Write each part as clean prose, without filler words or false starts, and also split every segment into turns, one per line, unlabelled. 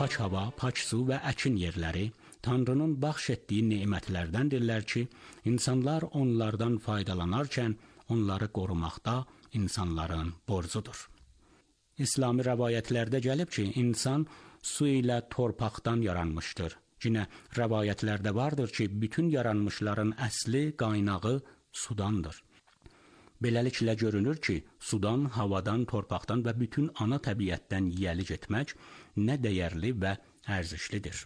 pak hava, pak su və əkin yerləri Tanrının bəxş etdiyi nemətlərdəndirlər ki, insanlar onlardan faydalanarkən onları qorumaqda insanların borcudur. İslami rəvayətlərdə gəlib ki, insan su ilə torpaqdan yaranmışdır. Yine rəvayətlərdə vardır ki, bütün yaranmışların əsli, qaynağı sudandır. Beləliklə görünür ki, sudan, havadan, torpaqdan və bütün ana təbiətdən yiyəli getmək nə dəyərli və ərzişlidir.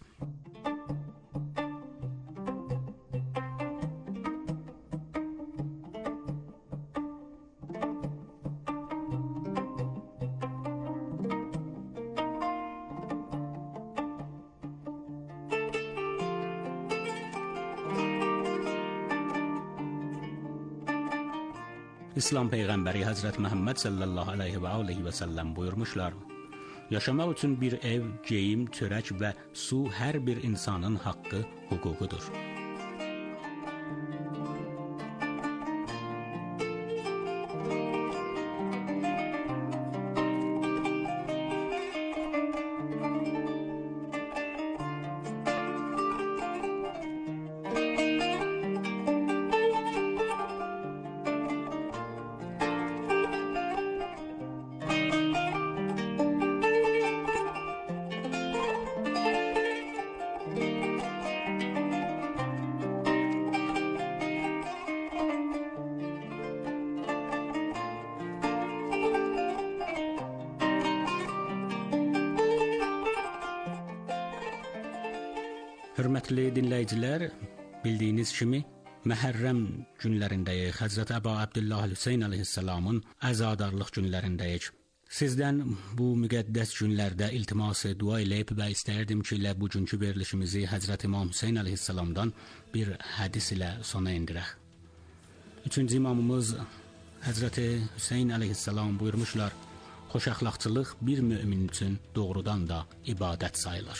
İslam Peyğəmbəri Həzrət Məhəmməd sallallahu aleyhi və aleyhi və səlləm buyurmuşlar: Yaşamaq üçün bir ev, geyim, çörək və su hər bir insanın haqqı, hüququdur. Hörmətli dinləyicilər, bildiyiniz kimi Məhərrəm günlərindəyik. Həzrət Əbu Abdullah Hüseyn əleyhissalamın əzadarlıq günlərindəyik. Sizdən bu müqəddəs günlərdə iltimas dua eləyib və istərdim ki, elə bugünkü verilişimizi Həzrət İmam Hüseyn əleyhissalamdan bir hədis ilə sona endirək. Üçüncü imamımız Həzrət Hüseyn əleyhissalam buyurmuşlar: Xoşəxlaqçılıq bir mömin üçün doğrudan da ibadət sayılır.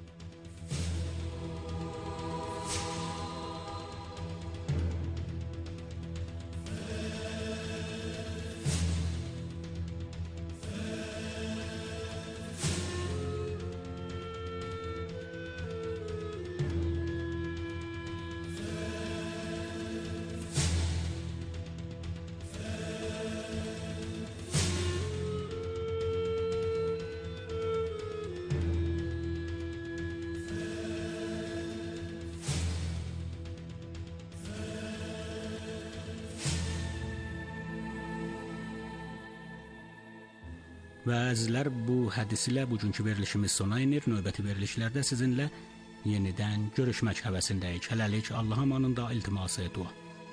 Və əzizlər, bu hədis ilə bugünkü verilişimiz sona inir. Növbəti verilişlərdə sizinlə yenidən görüşmək həvəsindəyik. Hələlik Allah amanında iltiması dua.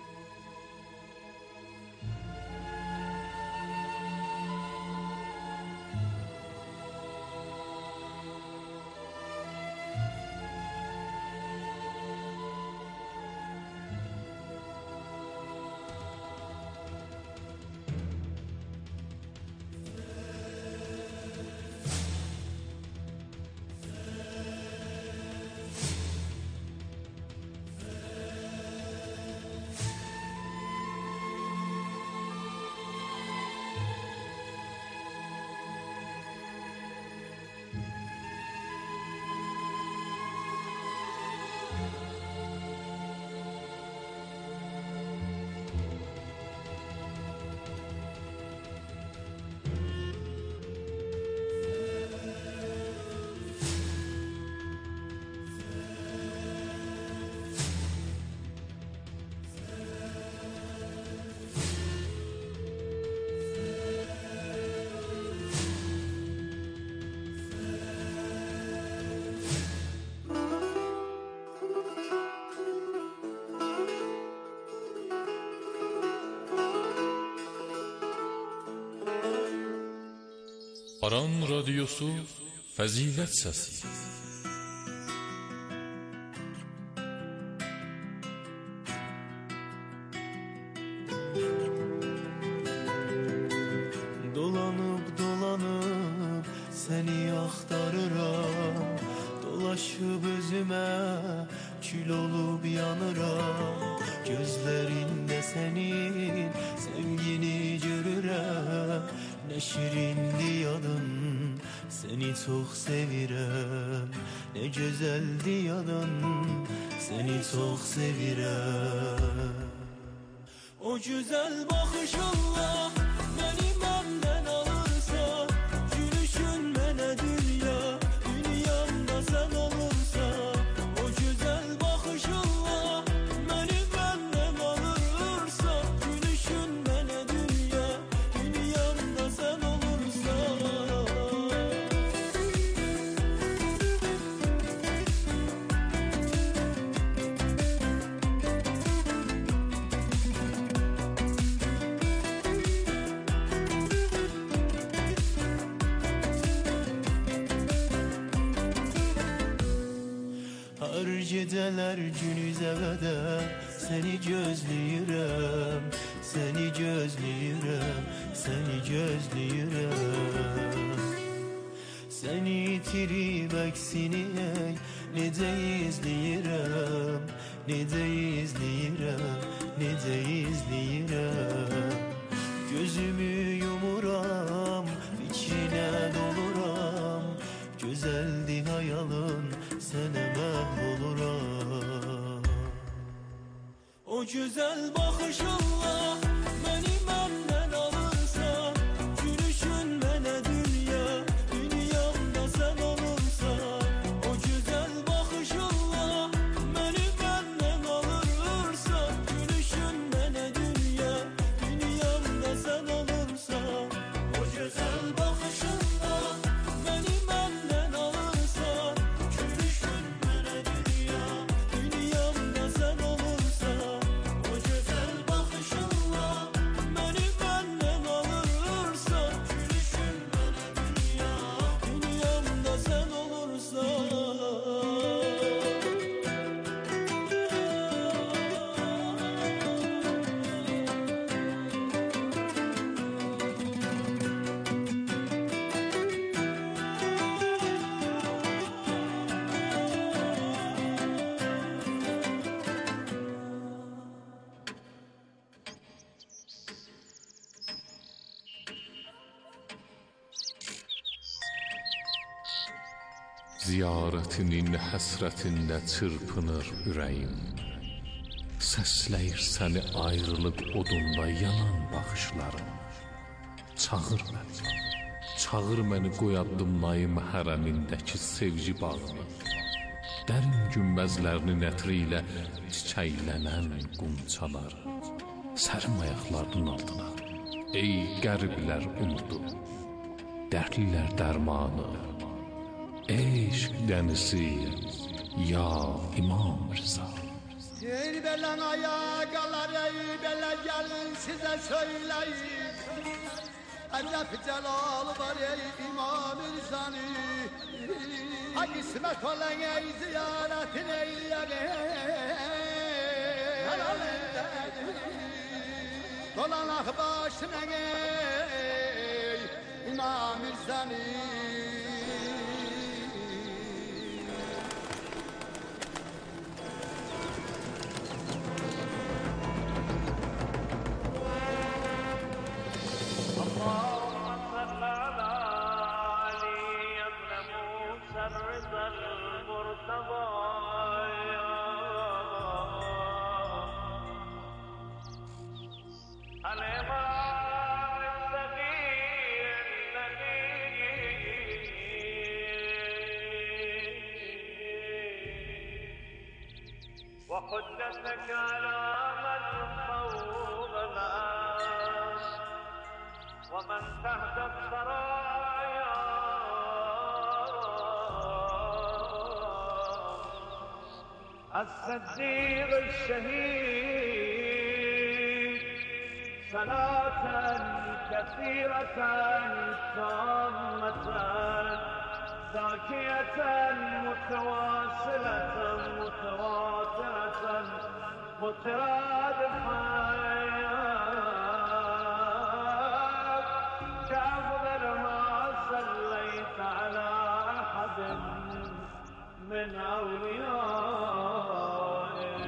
Aran Radyosu Fəzilət Səsi.
Dolanıp dolanıp seni axtarıram, dolaşıp özümə kül olup yanıram. Gözlerinde senin sevgini görürəm, ne şirindi yadın, seni çok sevirəm. Ne gözəldi yadan, seni çok sevirəm. O güzel bakışınla beni benden alırsa, gülüşün mənə dünya, dünyamda sen olursa. O güzel bakışınla beni benden alırsa, gülüşün mənə dünya, dünyamda sen olursa. Her geceler günüze kadar seni gözləyirəm, seni gözləyirəm, seni gözləyirəm. Seni itirib əksini necə izləyirəm, necə izləyirəm, necə izləyirəm. Gözümü yumuram, fikrinə doluram, güzeldi hayalın, sənə məhv oluram. O güzel bakışınla beni benden alırsa, gülüşün mənə dünya, dünyamda sen olursa. O güzel bakışınla beni benden alırsa, gülüşün mənə dünya, dünyamda sen olursa. O güzel bakışınla beni benden alırsa, gülüşün mənə dünya, dünyamda sen olursa. O güzel bakışınla beni benden alırsa, gülüşün mənə dünya, dünyamda sen olursa.
Ziyarətinin həsrətində çırpınır ürəyim. Səsləyir səni ayrılıq odunda yanan baxışlarım. Çağır məni qoy addımlayım hərəmindəki sevgi bağını. Dərin günbəzlərinin ətri ilə çiçəklənən qunçalar. Sərim ayaqlarının altına, ey qəriblər umudu, dərdlilər dərmanı. Eşq dənisi, ya İmam Rıza.
Ey belen ayakalar, ey belen gelin size söyleyeyim. Ecep celal var ey İmam Rıza'nı. Ha kısmet olan ey ziyaretin eyleyin. Dolanak başına ey İmam Rıza'nı.
وحجتك على من فوق الناس ومن تحت الثرايا الصديق الشهيد صلاة كثيرة تامة زاكية متواصلة متواترة مترادفة كأفضل ما صليت على أحد من أوليائه.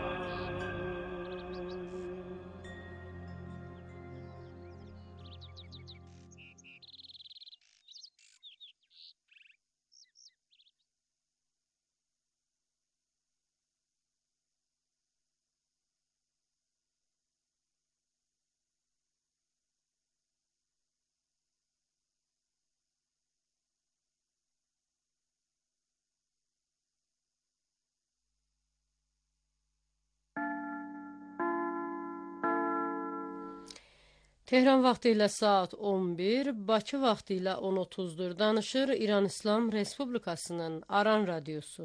Tehran vaxtı ilə saat 11, Bakı vaxtı ilə 10:30-dur. Danışır İran İslam Respublikasının Aran Radiosu.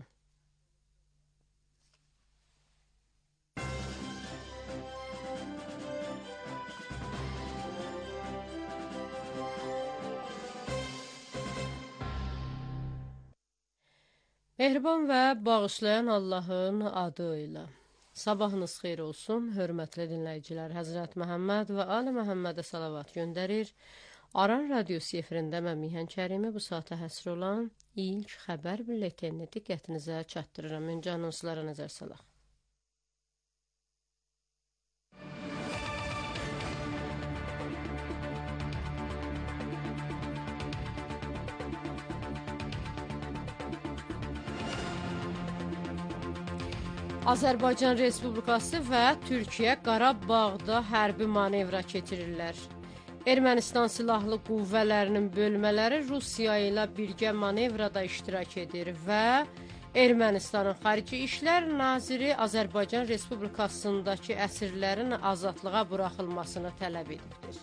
Mehriban və bağışlayan Allahın adı ilə. Sabahınız xeyir olsun, hörmətli dinləyicilər. Həzrət Məhəmməd və Ali Məhəmmədə salavat göndərir. Aran Radiosu efirində mən Mihan Kərimi bu saata həsr olan ilk xəbər bülletenini diqqətinizə çatdırıram. Öncə anonslara nəzər salaq. Azərbaycan Respublikası və Türkiyə Qarabağda hərbi manevra keçirirlər. Ermənistan silahlı qüvvələrinin bölmələri Rusiya ilə birgə manevrada iştirak edir və Ermənistanın Xarici İşlər Naziri Azərbaycan Respublikasındakı əsirlərin azadlığa buraxılmasını tələb edibdir.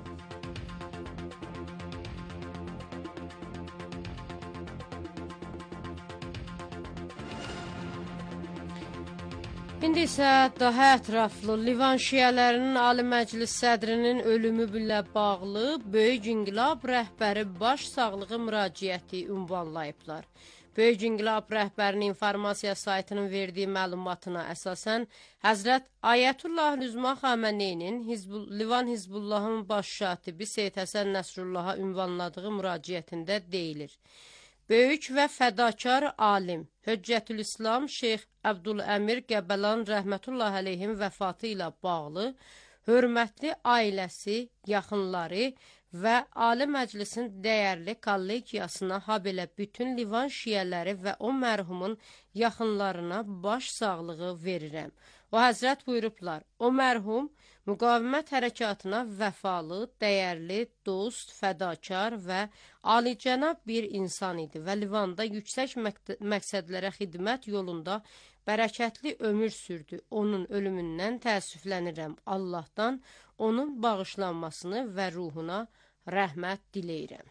İndi isə daha ətraflı Livan şiələrinin Ali Məclis sədrinin ölümü ilə bağlı Böyük İnqilab rəhbəri baş sağlığı müraciəti ünvanlayıblar. Böyük İnqilab rəhbərinin informasiya saytının verdiyi məlumatına əsasən Həzrət Ayətullah Lüzma Xameneyinin Livan Hizbullahın baş şatibi Seyid Həsən Nəsrullaha ünvanladığı müraciətində deyilir. Böyük və fədakar alim Höccətülislam Şeyx Əbdüləmir Qəbəlan rəhmətullah əleyhin vəfatı ilə bağlı hörmətli ailəsi, yaxınları və Ali Məclisin dəyərli kollegiyasına, habelə bütün Livan şiələri və o mərhumun yaxınlarına baş sağlığı verirəm. O həzrət buyurublar, o mərhum müqavimət hərəkatına vəfalı, dəyərli, dost, fədakar və alicənab bir insan idi və Livanda yüksək məqsədlərə xidmət yolunda bərəkətli ömür sürdü. Onun ölümündən təəssüflənirəm. Allahdan onun bağışlanmasını və ruhuna rəhmət diləyirəm.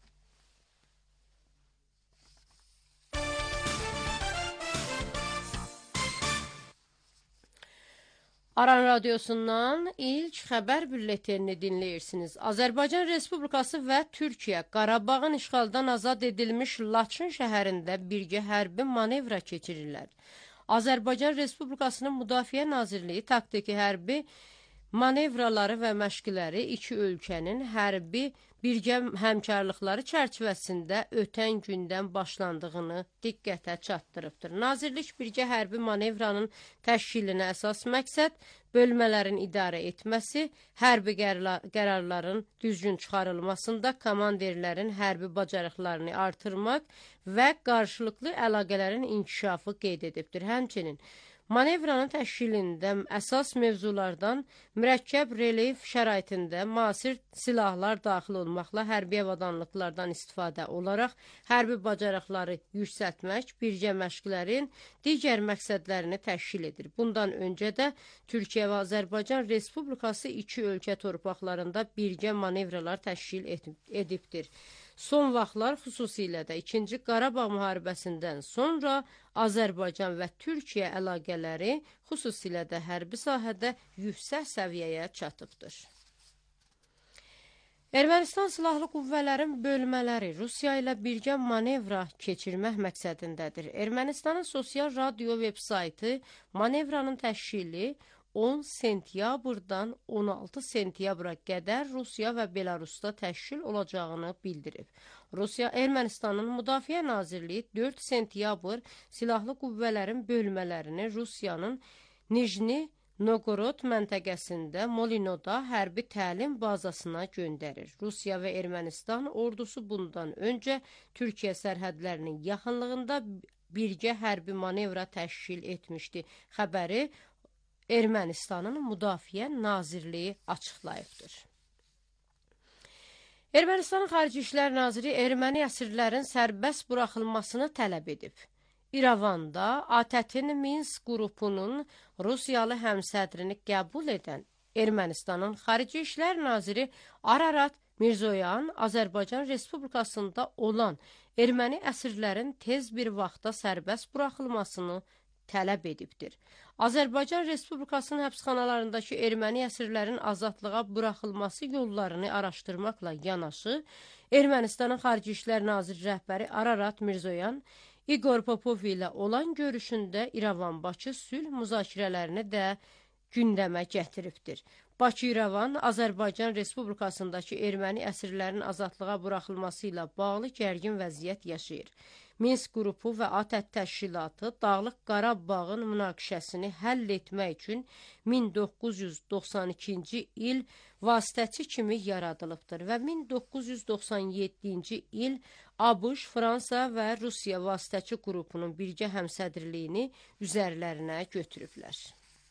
Aran Radiosundan ilk xəbər bülletenini dinləyirsiniz. Azərbaycan Respublikası və Türkiyə Qarabağın işğaldan azad edilmiş Laçın şəhərində birgə hərbi manevra keçirirlər. Azərbaycan Respublikasının Müdafiə Nazirliyi taktiki hərbi manevraları və məşqləri iki ölkənin hərbi birgə həmkarlıqları çərçivəsində ötən gündən başlandığını diqqətə çatdırıbdır. Nazirlik birgə hərbi manevranın təşkilinə əsas məqsəd bölmələrin idarə etməsi, hərbi qərarların düzgün çıxarılmasında komandirlərin hərbi bacarıqlarını artırmaq və qarşılıqlı əlaqələrin inkişafı qeyd edibdir. Həmçinin manevranın təşkilində əsas mövzulardan mürəkkəb relyef şəraitində müasir silahlar daxil olmaqla hərbi avadanlıqlardan istifadə olaraq hərbi bacarıqları yüksəltmək, birgə məşqlərin digər məqsədlərini təşkil edir. Bundan öncə də Türkiyə və Azərbaycan Respublikası iki ölkə torpaqlarında birgə manevralar təşkil edibdir. Son vaxtlar xüsusilə də 2-ci Qarabağ müharibəsindən sonra Azərbaycan və Türkiyə əlaqələri xüsusilə də hərbi sahədə yüksək səviyyəyə çatıbdır. Ermənistan silahlı qüvvələrin bölmələri Rusiya ilə birgə manevra keçirmək məqsədindədir. Ermənistanın sosial radio veb-saytı manevranın təşkili 10 sentyabrdan 16 sentyabra qədər Rusiya və Belarusda təşkil olacağını bildirib. Ermənistanın Müdafiə Nazirliyi 4 sentyabr silahlı qüvvələrin bölmələrini Rusiyanın Nijni Novgorod məntəqəsində Molinoda hərbi təlim bazasına göndərir. Rusiya və Ermənistan ordusu bundan öncə Türkiyə sərhədlərinin yaxınlığında birgə hərbi manevra təşkil etmişdi. Xəbəri Ermənistanın Müdafiə Nazirliyi açıqlayıbdır. Ermənistanın Xarici İşlər Naziri erməni əsirlərin sərbəst buraxılmasını tələb edib. İrəvanda ATƏT-in Minsk qrupunun Rusiyalı həmsədrini qəbul edən Ermənistanın Xarici İşlər Naziri Ararat Mirzoyan Azərbaycan Respublikasında olan erməni əsirlərin tez bir vaxtda sərbəst buraxılmasını tələb edibdir. Azərbaycan Respublikasının həbsxanalarındakı erməni əsirlərin azadlığa buraxılması yollarını araşdırmaqla yanaşı, Ermənistanın Xarici İşlər Naziri rəhbəri Ararat Mirzoyan İqor Popov ilə olan görüşündə İrəvan-Bakı sülh müzakirələrini də gündəmə gətiribdir. Bakı-İrəvan Azərbaycan Respublikasındakı erməni əsirlərin azadlığa buraxılması ilə bağlı gərgin vəziyyət yaşayır. Minsk qrupu və ATƏT təşkilatı Dağlıq Qarabağın münaqişəsini həll etmək üçün 1992-ci il vasitəçi kimi yaradılıbdır və 1997-ci il ABŞ, Fransa və Rusiya vasitəçi qrupunun birgə həmsədrliyini üzərlərinə götürüblər.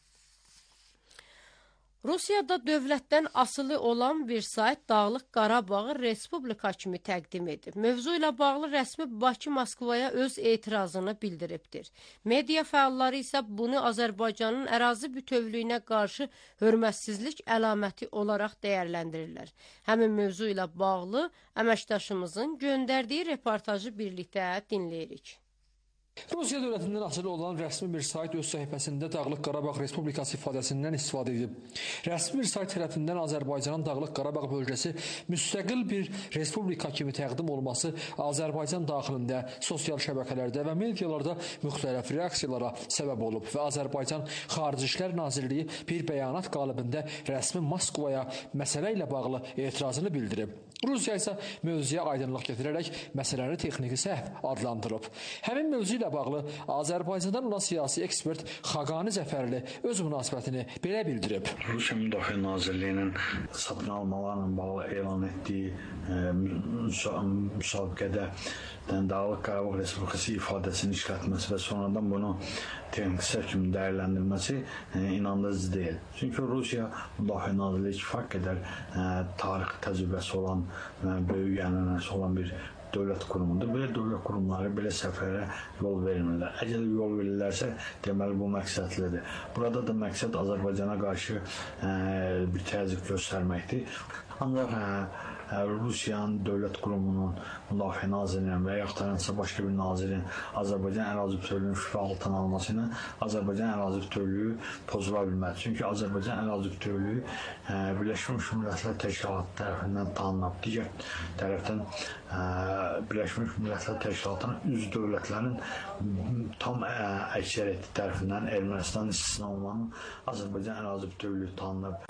Rusiyada dövlətdən asılı olan bir sayt Dağlıq Qarabağı Respublika kimi təqdim edib. Mövzu ilə bağlı rəsmi Bakı Moskvaya öz etirazını bildiribdir. Media fəalları isə bunu Azərbaycanın ərazi bütövlüyünə qarşı hörmətsizlik əlaməti olaraq dəyərləndirirlər. Həmin mövzu ilə bağlı əməkdaşımızın göndərdiyi reportajı birlikdə dinləyirik.
Rusiya dövlətindən asılı olan rəsmi bir sayt öz səhifəsində Dağlıq Qarabağ Respublikası ifadəsindən istifadə edib. Rəsmi bir sayt tərəfindən Azərbaycanın Dağlıq Qarabağ bölgəsi müstəqil bir respublika kimi təqdim olması Azərbaycan daxilində, sosial şəbəkələrdə və medialarda müxtəlif reaksiyalara səbəb olub və Azərbaycan Xarici İşlər Nazirliyi bir bəyanat qalibində rəsmi Moskvaya məsələ ilə bağlı etirazını bildirib. Rusiya isə mövzuya aydınlıq gətirərək məsələni texniki səhv adlandırıb. Həmin mövzu ilə bağlı Azərbaycandan olan siyasi ekspert Xaqani Zəfərli öz münasibətini belə bildirib.
Rusiya Müdafiə Nazirliyinin satın almalarla bağlı elan etdiyi müsabiqədə Dağlıq Qarabağ Respublikası ifadəsini işlətməsi və sonradan bunu texniki səhv kimi dəyərləndirməsi inandırıcı deyil. Çünki Rusiya Müdafiə Nazirliyi kifayət qədər tarixi təcrübəsi olan, böyük ənənəsi olan bir dövlət qurumudur. Belə dövlət qurumları belə səhvlərə yol vermirlər. Əgər yol verirlərsə, deməli bu məqsədlidir. Burada da məqsəd Azərbaycana qarşı bir təzyiq göstərməkdir. Ancaq Rusiyanın dövlət qurumunun, Müdafiə Nazirinin və yaxud da hansısa başqa bir nazirin Azərbaycan ərazi bütövlüyünün şübhə altına alması ilə Azərbaycan ərazi bütövlüyü pozula bilməz. Çünki Azərbaycan ərazi bütövlüyü Birləşmiş Millətlər Təşkilatı tərəfindən tanınıb. Digər tərəfdən Birləşmiş Millətlər Təşkilatının üzv dövlətlərin tam əksəriyyəti tərəfindən Ermənistan istisna olmanın Azərbaycan ərazi bütövlüyü tanınıb.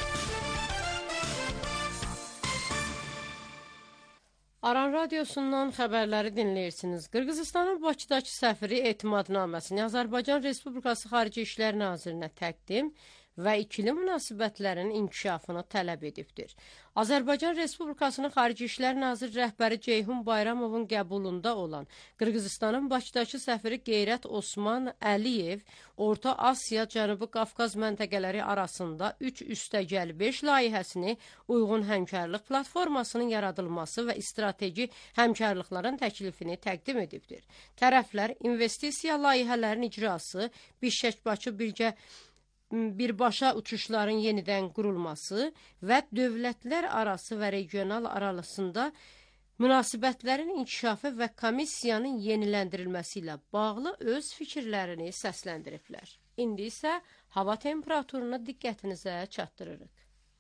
Aran radiosundan xəbərləri dinləyirsiniz. Qırğızıstanın Bakıdakı səfiri etimadnaməsini Azərbaycan Respublikası Xarici İşlər Nazirinə təqdim və ikili münasibətlərin inkişafını tələb edibdir. Azərbaycan Respublikasının Xarici İşlər Naziri rəhbəri Ceyhun Bayramovun qəbulunda olan Qırğızıstanın Bakıdakı səfiri Qeyrət Osman Əliyev Orta Asiya, Cənubi Qafqaz məntəqələri arasında 3+5 layihəsini uyğun həmkarlıq platformasının yaradılması və strateji həmkarlıqların təklifini təqdim edibdir. Tərəflər investisiya layihələrinin icrası, Bişkek-Bakı birbaşa uçuşların yenidən qurulması və dövlətlər arası və regional arasında münasibətlərin inkişafı və komissiyanın yeniləndirilməsi ilə bağlı öz fikirlərini səsləndiriblər. İndi isə hava temperaturunu diqqətinizə çatdırırıq.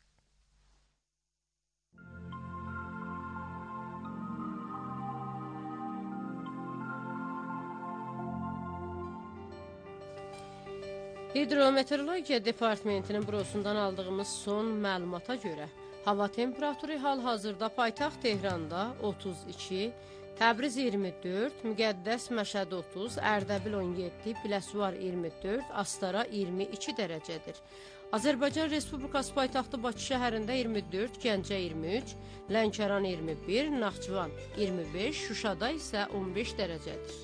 Hidrometeorologiya Departamentinin bürosundan aldığımız son məlumata görə hava temperaturu hal-hazırda paytaxt Tehranda 32, Təbriz 24, Müqəddəs Məşəd 30, Ərdəbil 17, Biləsuvar 24, Astara 22 dərəcədir. Azərbaycan Respublikası paytaxtı Bakı şəhərində 24, Gəncə 23, Lənkəran 21, Naxçıvan 25, Şuşada isə 15 dərəcədir.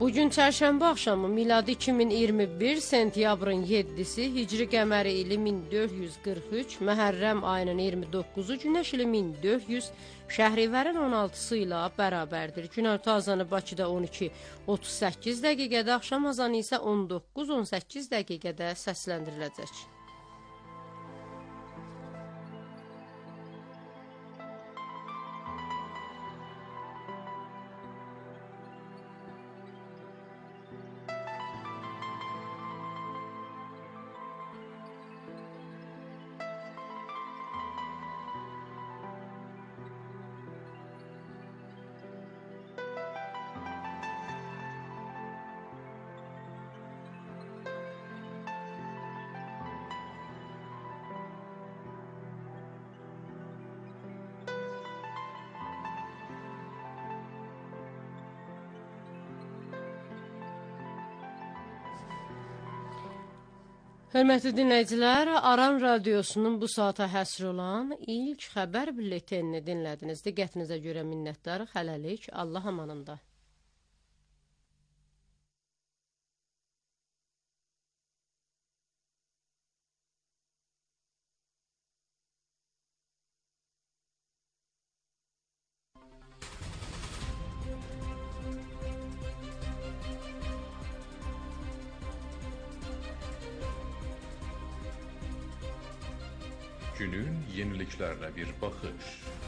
Bugün çərşənbə axşamı miladi 2021 sentyabrın 7-si, Hicri qəməri ili 1443, Məhərrəm ayının 29-u, Günəş ili 1400, Şəhrivərin 16-sı ilə bərabərdir. Günorta azanı Bakıda 12:38 dəqiqədə, axşam azanı isə 19:18 dəqiqədə səsləndiriləcək. Hörmətli dinləyicilər, Aran Radiosunun bu saata həsr olan ilk xəbər bülletenini dinlədiniz. Diqqətinizə görə minnətdarıq. Hələlik, Allah amanında.
Günün yeniliklərlə bir baxış.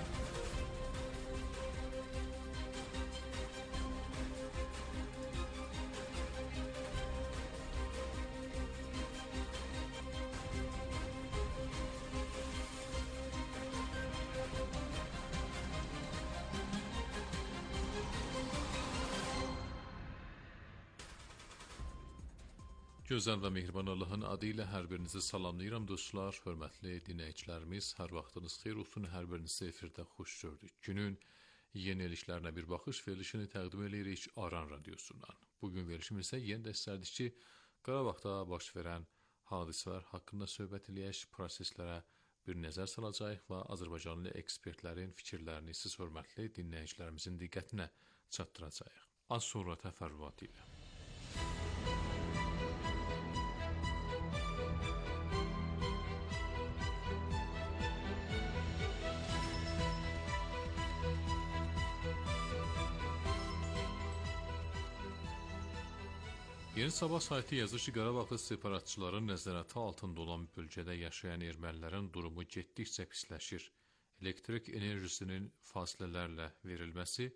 Gözəl və mehriban Allahın adı ilə hər birinizi salamlayıram dostlar, hörmətli dinləyicilərimiz, hər vaxtınız xeyir olsun, hər birinizi efirdə xoş gördük. Günün yeniliklərlə bir baxış verilişini təqdim edirik Aran Radiosundan. Bugün verilişimizdə yenə də istərdik ki, Qarabağda baş verən hadisələr haqqında söhbət eləyək, proseslərə bir nəzər salacaq və Azərbaycanlı ekspertlərin fikirlərini siz hörmətli dinləyicilərimizin diqqətinə çatdıracaq. Az sonra təfərrüat ilə. Yeni Sabah saytı yazır ki, Qarabağda separatçıların nəzarəti altında olan bölgədə yaşayan ermənilərin durumu getdikcə pisləşir. Elektrik enerjisinin fasilələrlə verilməsi,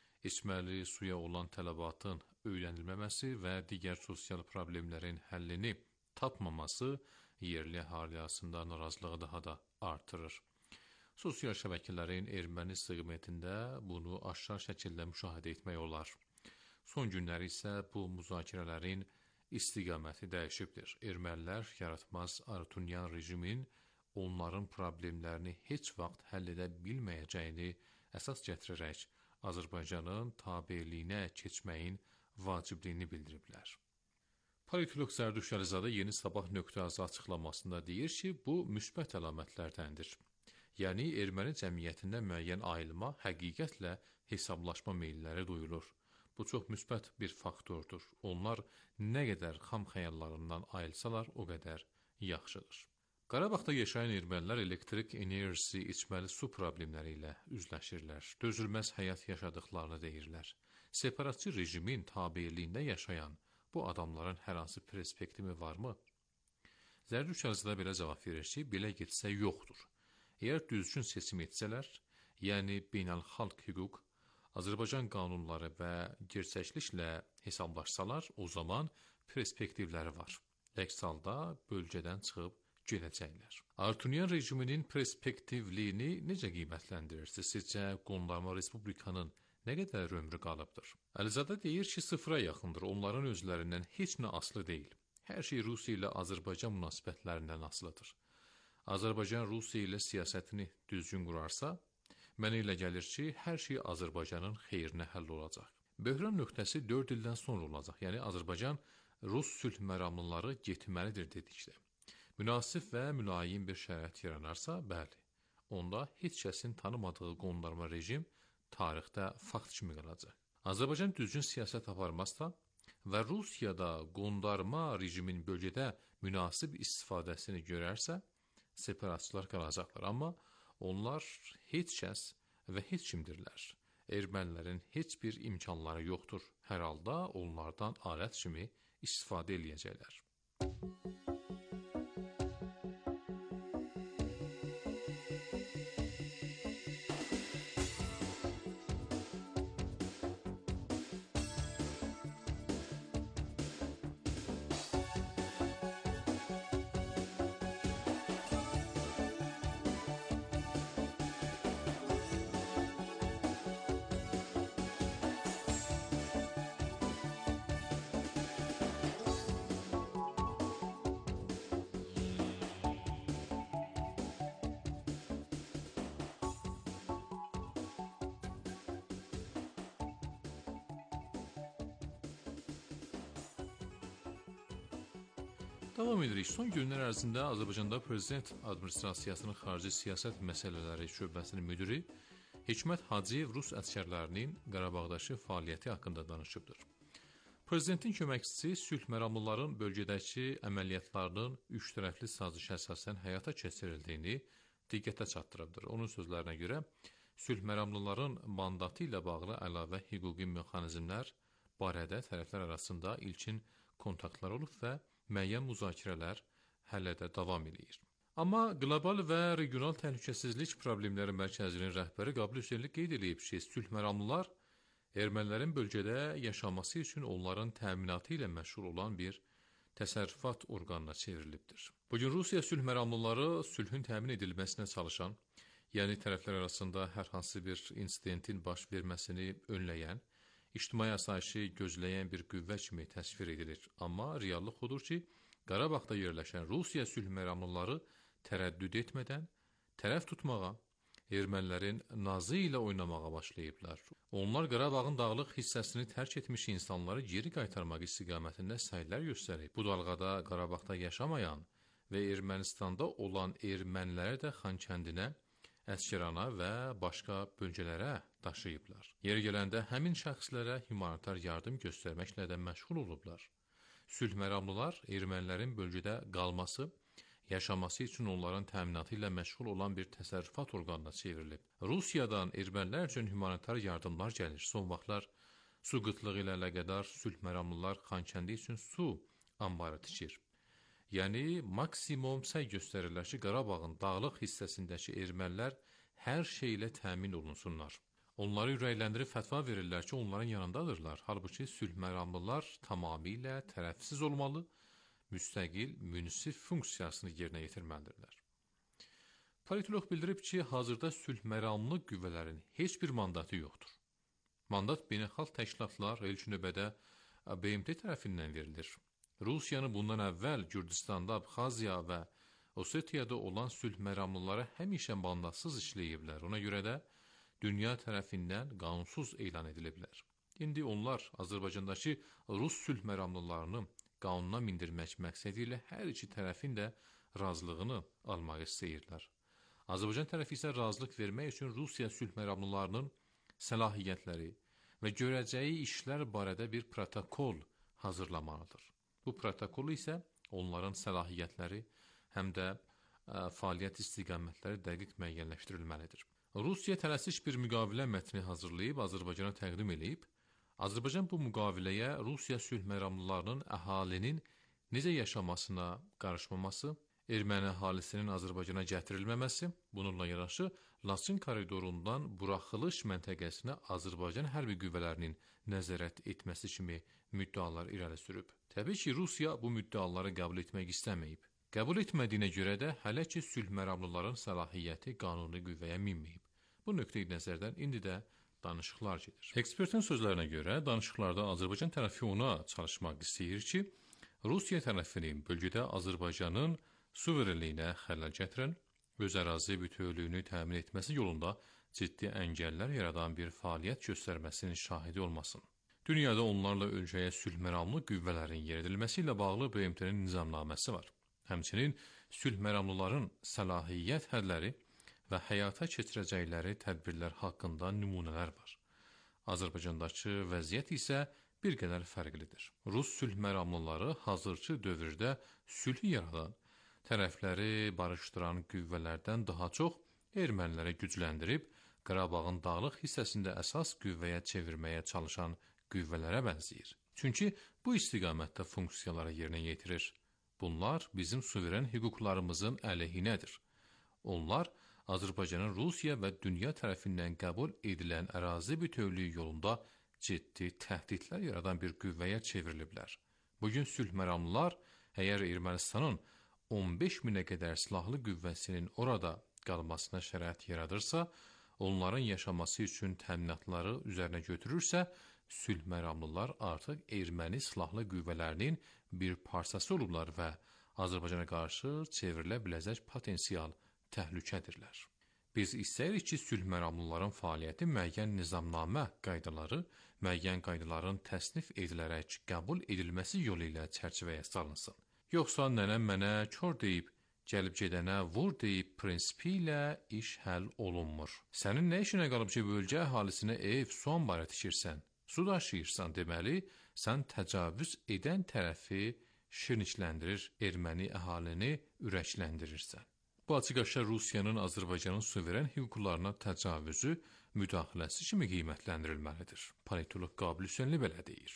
içməli suya olan tələbatın öyrənilməməsi və digər sosial problemlərin həllini tapmaması yerli əhali arasında narazılığı daha da artırır. Sosial şəbəkələrin erməni segmentində bunu aşkar şəkildə müşahidə etmək olar. Son günləri isə bu müzakirələrin istiqaməti dəyişibdir. Ermənilər yaratmaz Artunyan rejimin onların problemlərini heç vaxt həll edə bilməyəcəyini əsas gətirərək Azərbaycanın tabeliyinə keçməyin vacibliyini bildiriblər. Politolog Zərdüşt Əlizadə Yeni Sabah.az açıqlamasında deyir ki, bu müsbət əlamətlərdəndir. Yəni, erməni cəmiyyətində müəyyən ayılma, həqiqətlə hesablaşma meylləri duyulur. Bu çox müsbət bir faktordur. Onlar nə qədər xam xəyallarından ayılsalar, o qədər yaxşıdır. Qarabağda yaşayan ermənilər elektrik enerjisi, içməli su problemləri ilə üzləşirlər. Dözülməz həyat yaşadıqlarını deyirlər. Separatçı rejimin tabeliyində yaşayan bu adamların hər hansı perspektivi varmı? Zərdüşt Əlizadə belə cavab verir ki, belə getsə yoxdur. Əgər düzgün seçim etsələr, yəni beynəlxalq hüquq, Azərbaycan qanunları və gerçəkliklə hesablaşsalar, o zaman perspektivləri var. Əks halda bölgədən çıxıb gedəcəklər. Artunyan rejiminin perspektivliyini necə qiymətləndirirsiniz? Sizcə qondarma respublikanın nə qədər ömrü qalıbdır? Əlizadə deyir ki, sıfıra yaxındır. Onların özlərindən heç nə asılı deyil. Hər şey Rusiya ilə Azərbaycan münasibətlərindən asılıdır. Azərbaycan Rusiya ilə siyasətini düzgün qurarsa, mənə elə gəlir ki, hər şey Azərbaycanın xeyrinə həll olacaq. Böhran nöqtəsi 4 ildən sonra olacaq. Yəni, Azərbaycan Rus sülh məramlıları getməlidir dedikdə. Münasib və mülayim bir şərait yaranarsa, bəli, onda heç kəsin tanımadığı qondarma rejim tarixdə fakt kimi qalacaq. Azərbaycan düzgün siyasət aparmazsa, və Rusiyada qondarma rejimin bölgədə münasib istifadəsini görərsə, separatçılar qalacaqlar. Amma onlar heç kəs və heç kimdirlər. Ermənilərin heç bir imkanları yoxdur. Hər halda onlardan alət kimi istifadə eləyəcəklər. Davam edirik. Son günlər ərzində Azərbaycanda Prezident Administrasiyasının xarici siyasət məsələləri şöbəsinin müdiri Hikmət Hacıyev Rus əsgərlərinin Qarabağdakı fəaliyyəti haqqında danışıbdır. Prezidentin köməkçisi sülh məramlıların bölgədəki əməliyyatlarının üç tərəfli saziş əsasən həyata keçirildiyini diqqətə çatdırıbdır. Onun sözlərinə görə, sülh məramlıların mandatı ilə bağlı əlavə hüquqi mexanizmlər barədə tərəflər arasında ilkin kontaktlar olub və müəyyən müzakirələr hələ də davam edir. Amma qlobal və regional təhlükəsizlik problemləri mərkəzinin rəhbəri Qabil Hüseynli qeyd edib ki, sülh məramlılar ermənilərin bölgədə yaşaması üçün onların təminatı ilə məşğul olan bir təsərrüfat orqanına çevrilibdir. Bugün Rusiya sülh məramlıları sülhün təmin edilməsinə çalışan, yəni tərəflər arasında hər hansı bir insidentin baş verməsini önləyən, ictimai asayişi gözləyən bir qüvvə kimi təsvir edilir. Amma reallıq odur ki, Qarabağda yerləşən Rusiya sülh məramlıları tərəddüd etmədən tərəf tutmağa, ermənilərin nazı ilə oynamağa başlayıblar. Onlar Qarabağın dağlıq hissəsini tərk etmiş insanları geri qaytarmaq istiqamətində səylər göstərib. Bu dalğada Qarabağda yaşamayan və Ermənistanda olan erməniləri də Xankəndinə, Əsgərana və başqa bölgələrə daşıyıblar. Yeri gələndə həmin şəxslərə humanitar yardım göstərməklə də məşğul olublar. Sülh məramlılar ermənilərin bölgədə qalması, yaşaması üçün onların təminatı ilə məşğul olan bir təsərrüfat orqanına çevrilib. Rusiyadan ermənilər üçün humanitar yardımlar gəlir. Son vaxtlar su qıtlığı ilə əlaqədar sülh məramlılar Xankəndi üçün su anbarı tikir. Yəni, maksimum səy göstərirlər ki, Qarabağın dağlıq hissəsindəki ermənilər hər şeylə təmin olunsunlar. Onları ürəkləndirib fətva verirlər ki, onların yanındadırlar. Halbuki sülh məramlılar tamamilə tərəfsiz olmalı, müstəqil, münsif funksiyasını yerinə yetirməlidirlər. Politolog bildirib ki, hazırda sülh məramlı qüvvələrin heç bir mandatı yoxdur. Mandat beynəlxalq təşkilatlar, ilk növbədə BMT tərəfindən verilir. Rusiyanın bundan əvvəl Gürcüstanda, Abxaziya və Osetiyada olan sülh məramlıları həmişə mandatsız işləyiblər. Ona görə də dünya tərəfindən qanunsuz elan ediliblər. İndi onlar Azərbaycandakı Rus sülh məramlılarını qanuna mindirmək məqsədi ilə hər iki tərəfin də razılığını almaq istəyirlər. Azərbaycan tərəfi isə razılıq vermək üçün Rusiya sülh məramlılarının səlahiyyətləri və görəcəyi işlər barədə bir protokol hazırlamalıdır. Bu protokolu isə onların səlahiyyətləri həm də fəaliyyət istiqamətləri dəqiq müəyyənləşdirilməlidir. Rusiya tələsik bir müqavilə mətni hazırlayıb Azərbaycana təqdim edib. Azərbaycan bu müqaviləyə Rusiya sülh məramlılarının əhalinin necə yaşamasına qarışmaması, erməni əhalisinin Azərbaycana gətirilməməsi, bununla yanaşı Laçın koridorundan buraxılış məntəqəsinə Azərbaycan hərbi qüvvələrinin nəzarət etməsi kimi müddəalar irəli sürüb. Təbii ki, Rusiya bu müddəaları qəbul etmək istəməyib. Qəbul etmədiyinə görə də hələ ki sülh məramlıların səlahiyyəti qanuni qüvvəyə minməyib. Bu nöqteyi nəzərdən indi də danışıqlar gedir. Ekspertin sözlərinə görə danışıqlarda Azərbaycan tərəfi ona çalışmaq istəyir ki, Rusiya tərəfinin bölgədə Azərbaycanın suverenliyinə xələl gətirən, öz ərazi bütövlüyünü təmin etməsi yolunda ciddi əngəllər yaradan bir fəaliyyət göstərməsinin şahidi olmasın. Dünyada onlarla ölkəyə sülh məramlı qüvvələrin yeridilməsi ilə bağlı BMT-nin nizamnaməsi var. Həmçinin sülh məramlıların səlahiyyət hədləri və həyata keçirəcəkləri tədbirlər haqqında nümunələr var. Azərbaycandakı vəziyyət isə bir qədər fərqlidir. Rus sülh məramlıları hazırki dövrdə sülhü yaradan, tərəfləri barışdıran qüvvələrdən daha çox erməniləri gücləndirib, Qarabağın dağlıq hissəsində əsas qüvvəyə çevirməyə çalışan qüvvələrə bənzəyir. Çünki bu istiqamətdə funksiyaları yerinə yetirir. Bunlar bizim suveren hüquqlarımızın əleyhinədir. Onlar, Azərbaycanın Rusiya və dünya tərəfindən qəbul edilən ərazi bütövlüyü yolunda ciddi təhdidlər yaradan bir qüvvəyə çevriliblər. Bugün sülh məramlılar, əgər Ermənistanın 15 minə qədər silahlı qüvvəsinin orada qalmasına şərait yaradırsa, onların yaşaması üçün təminatları üzərinə götürürsə, sülh məramlılar artıq erməni silahlı qüvvələrinin bir parçası olurlar və Azərbaycana qarşı çevrilə biləcək potensial təhlükədirlər. Biz istəyirik ki, sülh məramlıların fəaliyyəti müəyyən nizamnamə qaydaları, müəyyən qaydaların təsnif edilərək qəbul edilməsi yolu ilə çərçivəyə salınsın. Yoxsa nənə mənə kör deyib, gəlib gedənə vur deyib prinsipi ilə iş həll olunmur. Sənin nə işinə qalıb ki, bölgə əhalisinə ev, su anbarı tikirsən, su daşıyırsan deməli, sən təcavüz edən tərəfi şirnikləndirir, erməni əhalini ürəkləndirirsən. Bu açıq-aşkar Rusiyanın Azərbaycanın suveren hüquqlarına təcavüzü, müdaxiləsi kimi qiymətləndirilməlidir. Politolog Qabil Hüseynli belə deyir.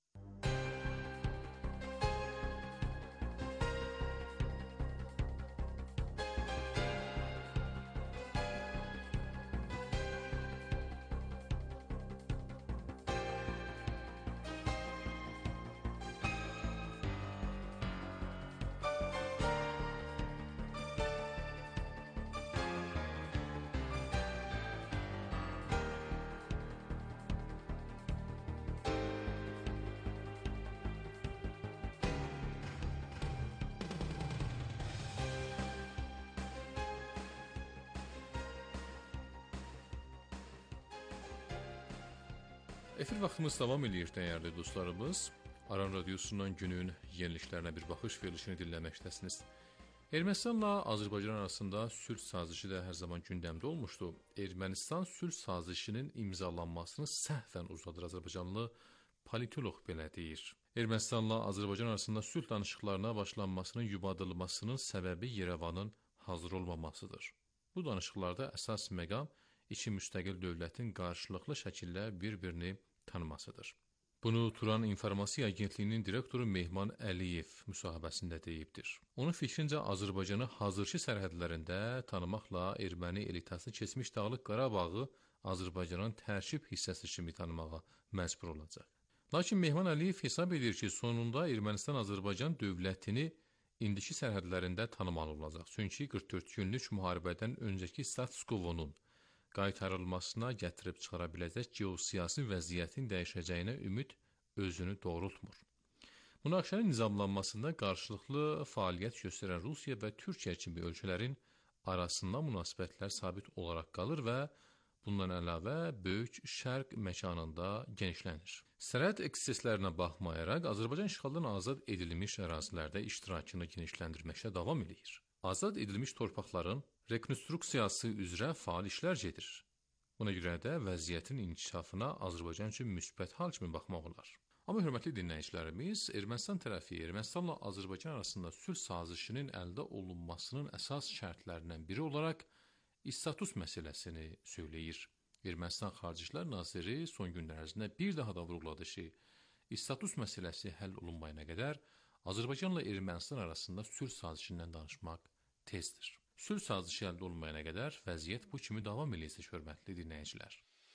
Efir vaxtımız davam edir, dəyərli dostlarımız. Aran Radiosundan günün yeniliklərinə bir baxış verilişini dinləməkdəsiniz. Ermənistanla Azərbaycan arasında sülh sazişi də hər zaman gündəmdə olmuşdu. Ermənistan sülh sazişinin imzalanmasını səhvən uzadır Azərbaycanlı politolog belə deyir. Ermənistanla Azərbaycan arasında sülh danışıqlarına başlanmasının yubadılmasının səbəbi Yerevanın hazır olmamasıdır. Bu danışıqlarda əsas məqam iki müstəqil dövlətin qarşılıqlı şəkildə bir-birini tanımasıdır. Bunu Turan İnformasiya Agentliyinin direktoru Mehman Əliyev müsahibəsində deyibdir. Onun fikrincə Azərbaycanı hazırki sərhədlərində tanımaqla erməni elitası keçmiş Dağlıq Qarabağı Azərbaycanın tərkib hissəsi kimi tanımağa məcbur olacaq. Lakin Mehman Əliyev hesab edir ki, sonunda Ermənistan Azərbaycan dövlətini indiki sərhədlərində tanımalı olacaq. Çünki 44 günlük müharibədən öncəki status quo-nun qaytarılmasına gətirib çıxara biləcək geosiyasi vəziyyətin dəyişəcəyinə ümid özünü doğrultmur. Münaqişənin nizamlanmasında qarşılıqlı fəaliyyət göstərən Rusiya və Türkiyə kimi ölkələrin arasında münasibətlər sabit olaraq qalır və bundan əlavə Böyük Şərq məkanında genişlənir. Sərhəd ekseslərinə baxmayaraq Azərbaycan işğaldan azad edilmiş ərazilərdə iştirakını genişləndirməkdə davam edir. Azad edilmiş torpaqların rekonstruksiyası üzrə faal işlər gedir. Buna görə də vəziyyətin inkişafına Azərbaycan üçün müsbət hal kimi baxmaq olar. Amma hörmətli dinləyicilərimiz, Ermənistan tərəfi Ermənistanla Azərbaycan arasında sülh sazişinin əldə olunmasının əsas şərtlərindən biri olaraq status məsələsini söyləyir. Ermənistan Xarici İşlər Naziri son günlər ərzində bir daha da vurğuladı ki, status məsələsi həll olunmayana qədər Azərbaycanla Ermənistan arasında sülh sazişindən danışmaq tezdir. Sülh sazişi əldə olunmayana qədər vəziyyət bu kimi davam eləyəcək, hörmətli dinləyicilər.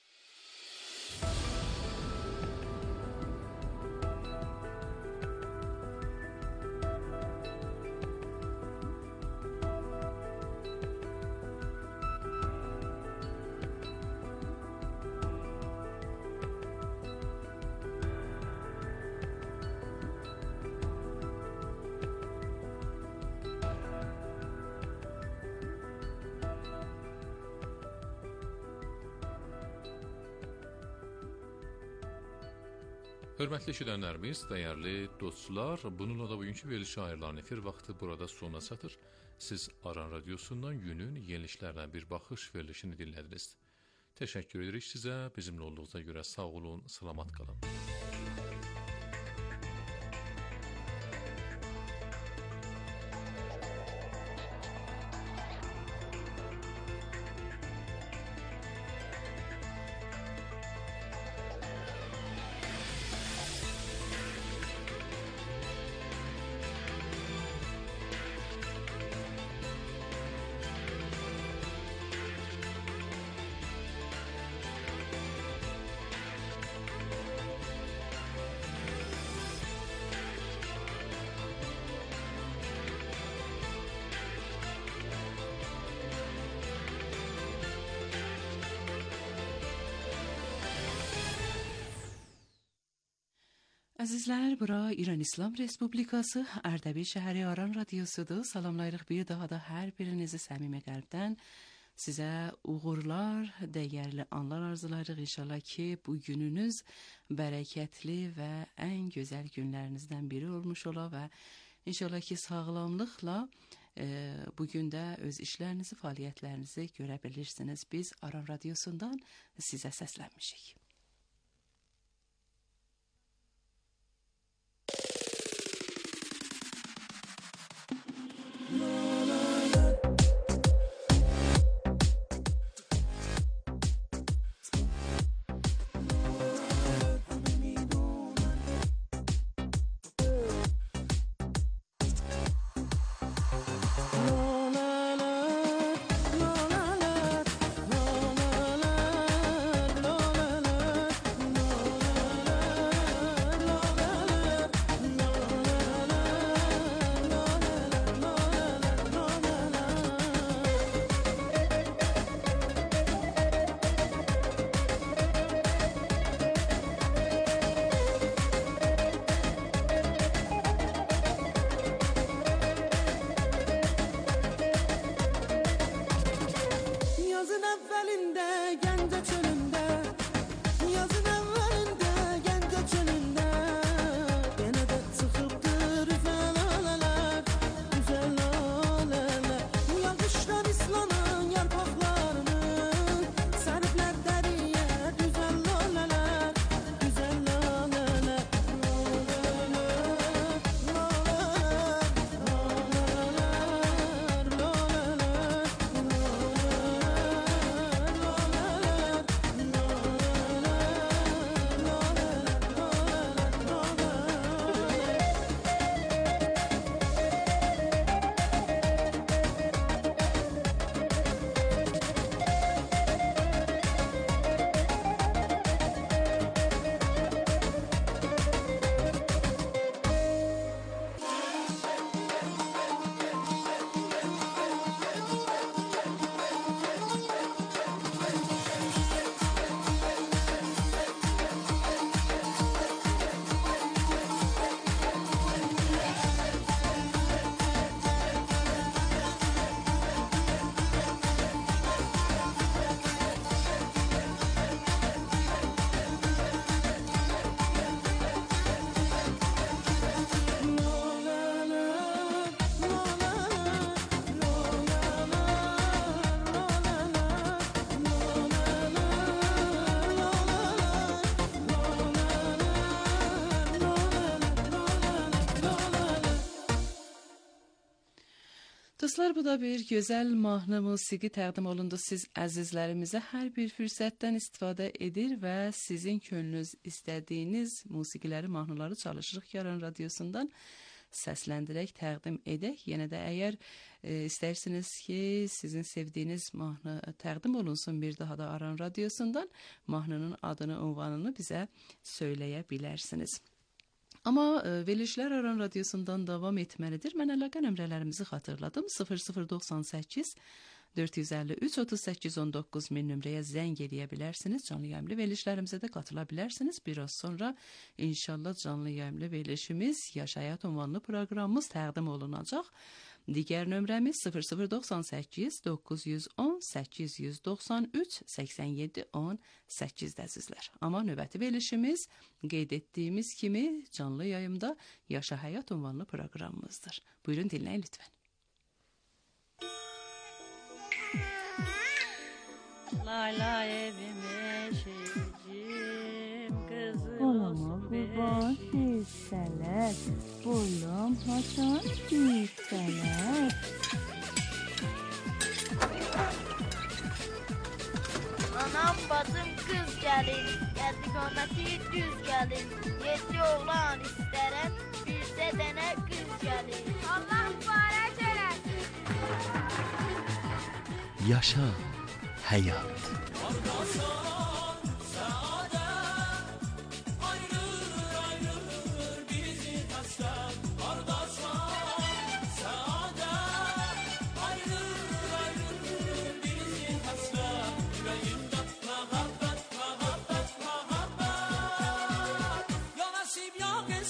Hörmətli eşidənlərimiz, dəyərli dostlar, bununla da bugünkü verilişi ayrılan efir vaxtı burada sona çatır. Siz Aran Radiosundan günün yeniliklərinə bir baxış verilişini dinlədiniz. Təşəkkür edirik sizə, bizimlə olduğunuza görə sağ olun, salamat qalın.
Əzizlər, bura İran İslam Respublikası Ərdəbil şəhəri Aran radiosudur. Salamlayırıq bir daha da hər birinizi səmimi qəlbdən. Sizə uğurlar, dəyərli anlar arzulayırıq. İnşallah ki, bu gününüz bərəkətli və ən gözəl günlərinizdən biri olmuş ola və inşallah ki, sağlamlıqla bugün də öz işlərinizi, fəaliyyətlərinizi görə bilirsiniz. Biz Aran radiosundan sizə səslənmişik. Dostlar, bu da bir gözəl mahnı musiqi təqdim olundu. Siz əzizlərimizə hər bir fürsətdən istifadə edir və sizin könlünüz istədiyiniz musiqiləri, mahnıları çalışırıq ki, Aran radiosundan səsləndirək, təqdim edək. Yenə də əgər istərsiniz ki, sizin sevdiyiniz mahnı təqdim olunsun bir daha da Aran radiosundan, mahnının adını, ünvanını bizə söyləyə bilərsiniz. Amma verilişlər Aran radiosundan davam etməlidir. Mən əlaqə nömrələrimizi xatırladım. 0098 453 38 19 min nömrəyə zəng eləyə bilərsiniz. Canlı yayımlı verilişlərimizə də qatıla bilərsiniz. Biraz sonra inşallah canlı yayımlı verilişimiz, Yaş Həyat ünvanlı proqramımız təqdim olunacaq. Digər nömrəmiz 0098 910 893 87 18 əzizlər. Amma növbəti verilişimiz qeyd etdiyimiz kimi canlı yayımda Yaşa Həyat ünvanlı proqramımızdır. Buyurun dinləyin lütfən.
Layla evime şecim kızım
Olama kurban hisseler, bulam haçan hisseler.
Anam bacım kız gelin, geldi kometi düz gelin. 7 oğlan isterem, birse dene kız gelin. Allah mübarek eylesin.
Yaşa Həyat.
Ya nasip ya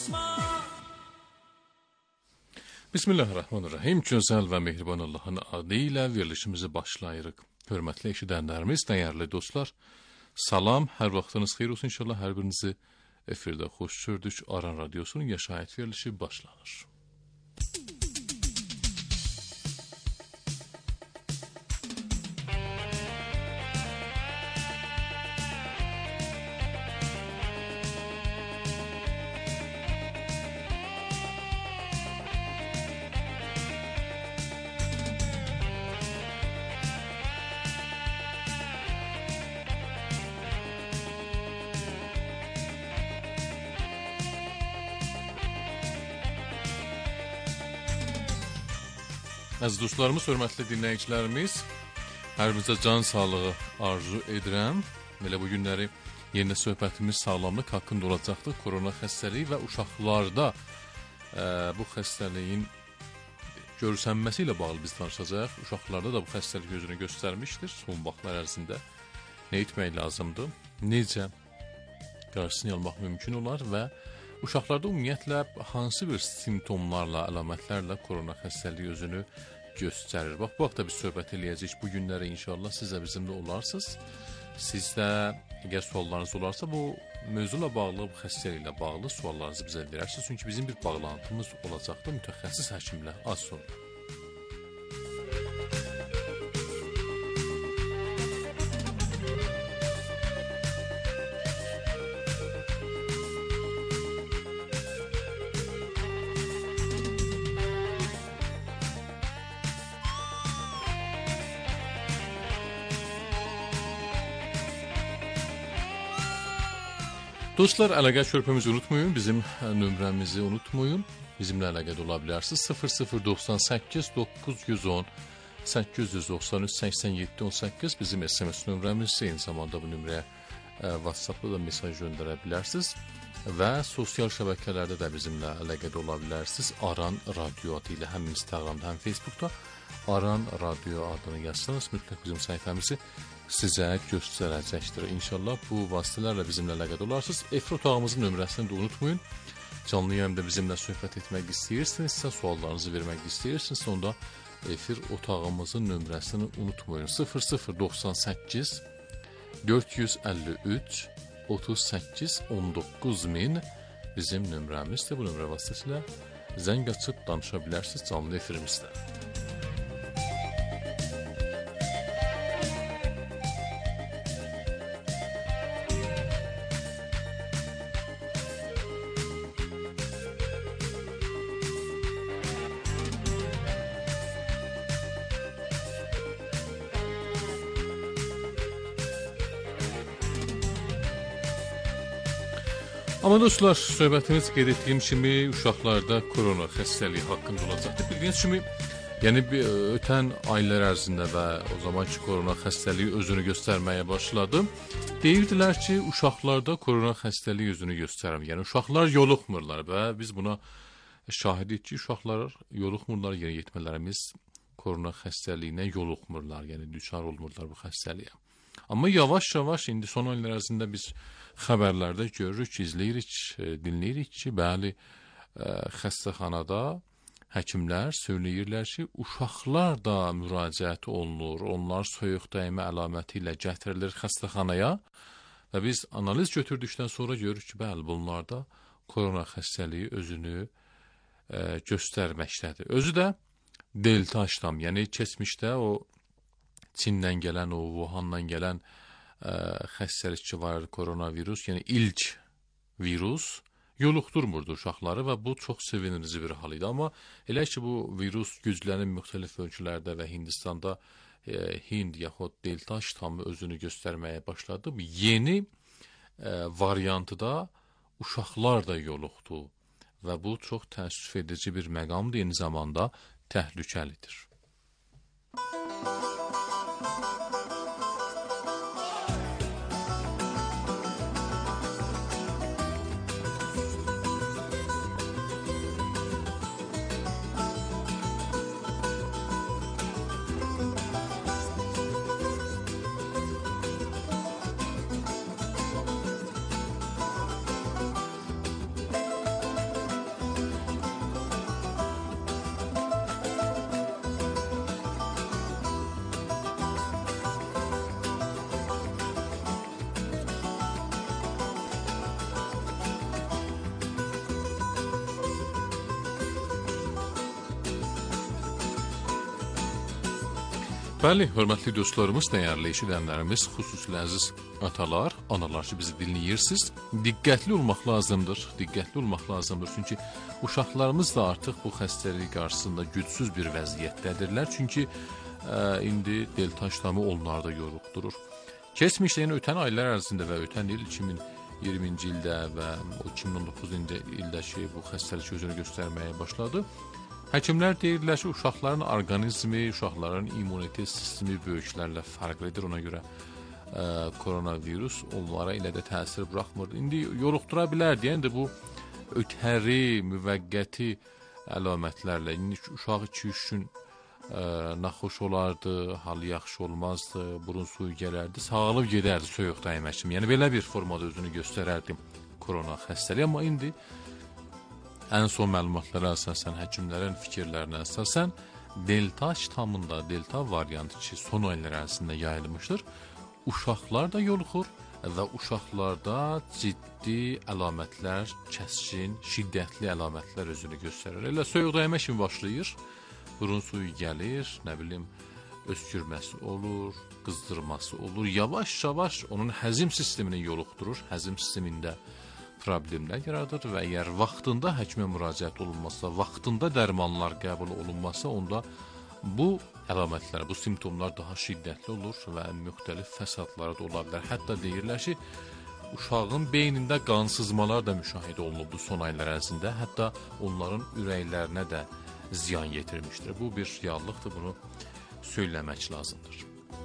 Bismillahirrahmanirrahim. Gözəl və mehriban Allahın adı ilə verilişimizi başlayırıq. Hörmətli eşidənlərimiz, dəyərli dostlar, salam, hər vaxtınız xeyir olsun inşallah. Hər birinizi efirdə xoş gördük. Aran Radiosunun yaşayət verilişi başlanır. Əziz dostlarımız, hörmətli dinləyicilərimiz, hər birinizə can sağlığı arzu edirəm. Belə bu günləri yeni söhbətimiz sağlamlıq haqqında olacaqdır. Korona xəstəliyi və uşaqlarda bu xəstəliyin görsənməsi ilə bağlı biz danışacağıq. Uşaqlarda da bu xəstəlik özünü göstərmişdir son vaxtlar ərzində. Nə etmək lazımdır? Necə qarşısını almaq mümkün olar və uşaqlarda ümumiyyətlə hansı bir simptomlarla, əlamətlərlə korona xəstəliyi özünü göstərir? Bax, bu haqda biz söhbət eləyəcəyik bu günləri inşallah. Siz də bizimlə olarsınız. Siz də əgər suallarınız olarsa bu mövzuyla bağlı, bu xəstəliklə bağlı suallarınızı bizə verərsiniz. Çünki bizim bir bağlantımız olacaqdır mütəxəssis həkimlə az sonra. Dostlar, əlaqə körpümüzü unutmayın, bizim nömrəmizi unutmayın, bizimlə əlaqədə ola bilərsiniz. 0098 910 893 87 18 bizim SMS nömrəmiz, eyni zamanda bu nömrəyə WhatsApp-da da mesaj göndərə bilərsiniz və sosial şəbəkələrdə də bizimlə əlaqədə ola bilərsiniz. Aran Radio adı ilə həm Instagramda, həm Facebookda Aran Radio adını yazsanız mütləq bizim səhifəmizi sizə göstərəcəkdir. İnşallah bu vasitələrlə bizimlə əlaqədə olarsınız. Efir otağımızın nömrəsini də unutmayın. Canlı yayımda bizimlə söhbət etmək istəyirsinizsə, suallarınızı vermək istəyirsinizsə, onda efir otağımızın nömrəsini unutmayın. 0098 453 38 19000 bizim nömrəmizdir. Bu nömrə vasitəsilə zəng açıb danışa bilərsiniz canlı efirimizdə. Amma dostlar, söhbətimiz qeyd etdiyim kimi uşaqlarda korona xəstəliyi haqqında olacaqdır. Bildiyiniz kimi, yəni ötən aylar ərzində və o zamanki korona xəstəliyi özünü göstərməyə başladı. Deyirdilər ki, uşaqlarda korona xəstəliyi özünü göstərmir. Yəni uşaqlar yoluxmurlar və biz buna şahidik ki, uşaqlar yoluxmurlar, yenə yetmələrimiz korona xəstəliyinə yoluxmurlar, yəni düçar olmurlar bu xəstəliyə. Amma yavaş-yavaş indi son aylar ərzində biz xəbərlərdə görürük, izləyirik, dinləyirik ki, bəli, xəstəxanada həkimlər söyləyirlər ki, uşaqlar da müraciət olunur, onlar soyuq dəymə əlaməti ilə gətirilir xəstəxanaya və biz analiz götürdükdən sonra görürük ki, bəli, bunlarda korona xəstəliyi özünü göstərməkdədir. Özü də delta ştam, yəni keçmişdə o Çindən gələn, o Wuhandan gələn xəstəlik ki var, koronavirus, yəni ilk virus yoluxdurmurdu uşaqları və bu çox sevindirici bir hal idi. Amma elə ki bu virus güclənib müxtəlif ölkələrdə və Hindistanda Hind yaxud delta ştamı özünü göstərməyə başladı. Yeni variantı da uşaqlar da yoluxdu və bu çox təəssüf edici bir məqamdır, eyni zamanda təhlükəlidir. Bəli, hörmətli dostlarımız, dəyərli eşidənlərimiz, xüsusilə əziz atalar, analar ki, bizi dinləyirsiniz. Diqqətli olmaq lazımdır, diqqətli olmaq lazımdır. Çünki uşaqlarımız da artıq bu xəstəlik qarşısında gücsüz bir vəziyyətdədirlər. Çünki indi delta ştamı onlarda yoruqdurur. Keçmişdə, yəni ötən aylar ərzində və ötən il 2020-ci ildə və 2019-cu ildə ki, bu xəstəlik özünü göstərməyə başladı. Həkimlər deyirlər ki, uşaqların orqanizmi, uşaqların immunitet sistemi böyüklərlə fərqlidir. Ona görə koronavirus onlara ilə də təsir buraxmır. İndi yoluxdura bilər deyə, indi bu ötəri, müvəqqəti əlamətlərlə, indi uşaq 2-3 gün naxoş olardı, halı yaxşı olmazdı, burun suyu gələrdi, sağalıb gedərdi soyuq dəymək kimi. Yəni belə bir formada özünü göstərərdi korona xəstəliyi, amma indi ən son məlumatlara əsasən, həkimlərin fikirlərinə əsasən, delta ştamında, delta variantı ki, son aylar ərzində yayılmışdır, uşaqlar da yoluxur və uşaqlarda ciddi əlamətlər, kəskin, şiddətli əlamətlər özünü göstərir. Elə soyuq dəymək kimi başlayır, burun suyu gəlir, nə bilim, öskürməsi olur, qızdırması olur, yavaş-yavaş onun həzm sistemini yoluxdurur, həzm sistemində problemlər yaradır və əgər vaxtında həkimə müraciət olunmasa, vaxtında dərmanlar qəbul olunmasa, onda bu əlamətlər, bu simptomlar daha şiddətli olur və müxtəlif fəsadları da ola bilər. Hətta deyirlər ki, uşağın beynində qansızmalar da müşahidə olunub bu son aylar ərzində, hətta onların ürəklərinə də ziyan yetirmişdir. Bu bir reallıqdır, bunu söyləmək lazımdır.